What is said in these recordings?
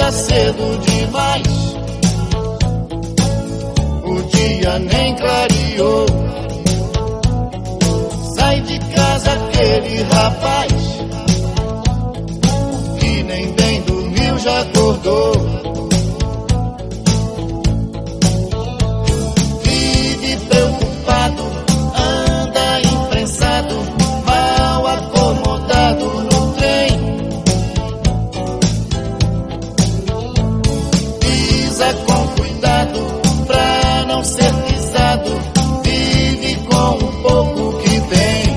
era cedo demais, o dia nem clareou. Sai de casa aquele rapaz que nem bem dormiu já acordou. Vive preocupado, anda imprensado, mal acomodado no trem. Pisa com cuidado pra não ser pisado, vive com um pouco que tem.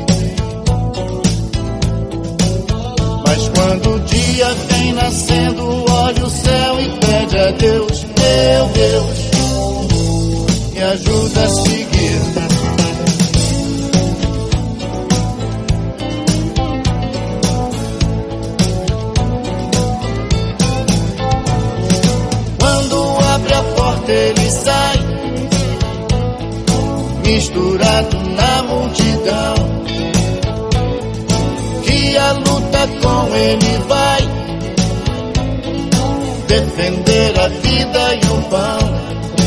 Mas quando o dia vem nascendo, olha o céu e pede a Deus: meu Deus, me ajuda a seguir. Quando abre a porta ele sai, misturado na multidão, que a luta com ele vai defender a vida e o pão.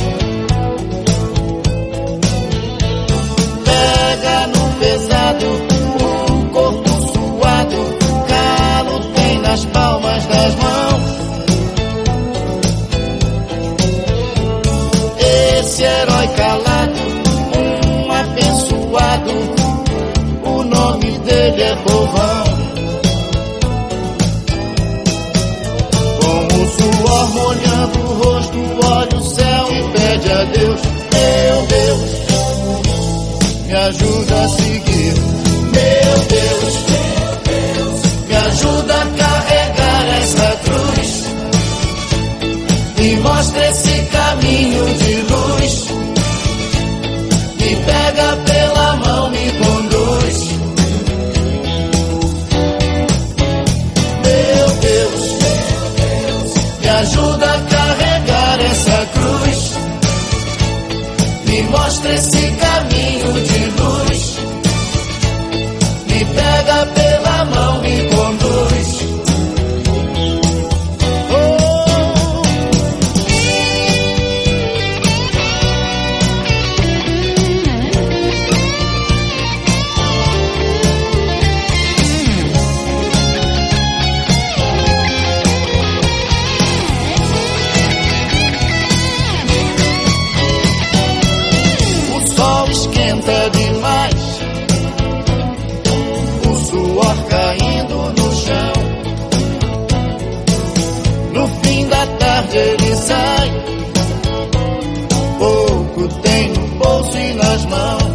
Pega no pesado, o corpo suado, calo tem nas palmas das mãos. Esse herói calado, um abençoado, o nome dele é Povão. Com o suor molhando o rosto, olha o céu e pede a Deus: meu Deus, me ajuda a seguir. Meu Deus, me ajuda a carregar essa cruz, me mostra esse caminho de luz, me pega pela mão, me conduz. Meu Deus, me ajuda a carregar essa cruz, me mostra esse caminho de luz, me pega pela mão, me conduz. Esquenta demais, o suor caindo no chão. No fim da tarde ele sai, pouco tem no bolso e nas mãos,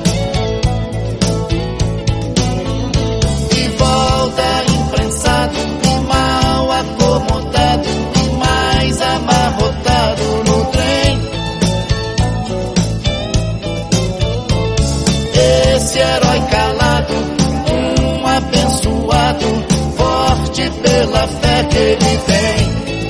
e volta imprensado e mal acomodado e mais amarrotado no trem. Esse herói calado, um abençoado, forte pela fé que ele tem,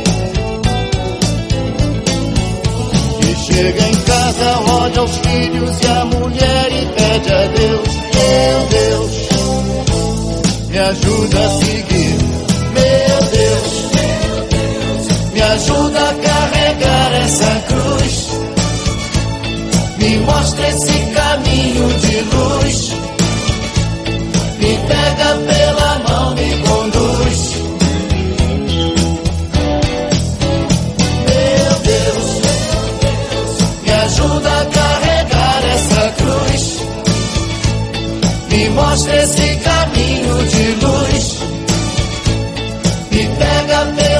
que chega em casa, olha os filhos e a mulher e pede a Deus: meu Deus, me ajuda a seguir. Meu Deus, me ajuda a carregar essa cruz, me mostra esse caminho de luz, me pega pela mão, me conduz. Meu Deus, me ajuda a carregar essa cruz, me mostra esse caminho de luz, me pega pela